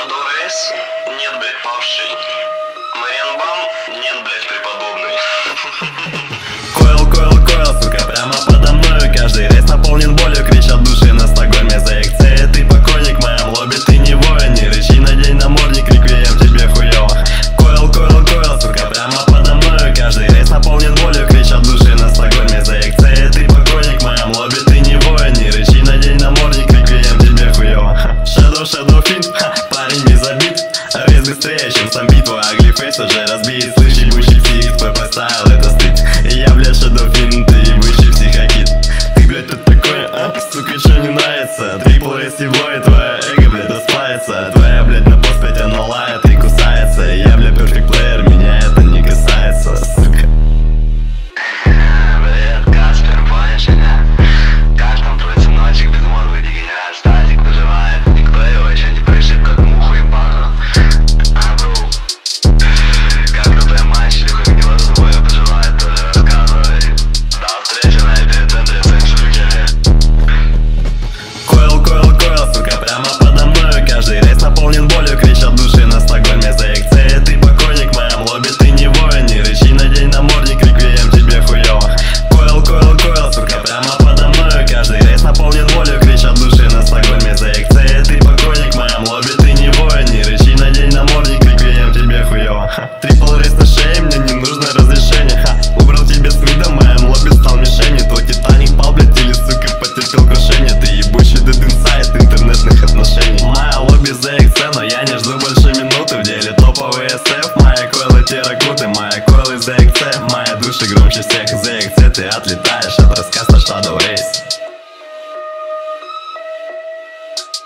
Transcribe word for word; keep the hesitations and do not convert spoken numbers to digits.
Shadow Race? Нет, блядь, павший. Марьянбам? Нет, блядь, преподобный. Койл, койл, койл, сука, прямо подо мною. Каждый рейс наполнен болью, кричат души на Стокгольме за икс. Ты покойник в моем лобби, ты не воин. Не рычи, надень намордник, реквием тебе хуёво. Койл, койл, койл, сука, прямо подо мною. Каждый рейс наполнен болью, кричат души на Стокгольме за икс. Ты покойник в моем лобби, ты не воин. Не рычи, надень намордник, реквием тебе хуёво. Shadow, Shadow Fiend, парень без обид. Рейс быстрее, чем сам бит, твой аглифейс уже разбит. Слышь, ебучий псих, твой поставил это стыд. И я, блядь, Shadow Fiend, ты ебучий психокит. Ты, блядь, тут такой, а? Сука, чё не нравится? Трипл рейс его и твоя эго, блядь, расплавится. Твоя, блядь, на пост, блядь, она лает и кусается. И я, блядь, перфект плеер, меня это не касается, сука. Привет, Каспер, помнишь меня? Каждом противночек безмозглый дегенерат. Статик выживает, никто его еще не пришиб, как муху ебану. А, бро, как крутая матч, Илюха гнила за тобой, пожелает, тоже рассказывай. До встречи на эпицентре Сен-Шуркере. Койл, койл, койл, сука, прямо подо мною. Каждый рейс наполнен болью, кричат души на Стокгольме за икс. Ты покойник в моем лобби, ты не воин. Не рычи, надень намордник, реквием тебе хуёво. Койл, койл, койл, сука, прямо подо мною. Каждый рейс наполнен болью, кричат души на Стокгольме за икс. Ты покойник в моем лобби, ты не воин. Не рычи, надень намордник, реквием тебе хуёво. Трипл рейс на шее, мне не нужно разрешение. Ха. Убрал тебе с вида, в моем лобби стал мишенью. Твой Титаник пал, блядь, или, сука, потерпел крушение. Ты ебучий дед инсайд интернетных отношений. Моя лобби за икс, но я не жду больше минуты. В деле топовый эс эф, мои койлы терракуты. Мои койлы за икс, моя душа громче всех за икс. Ты отлетаешь от рассказа Shadow Race.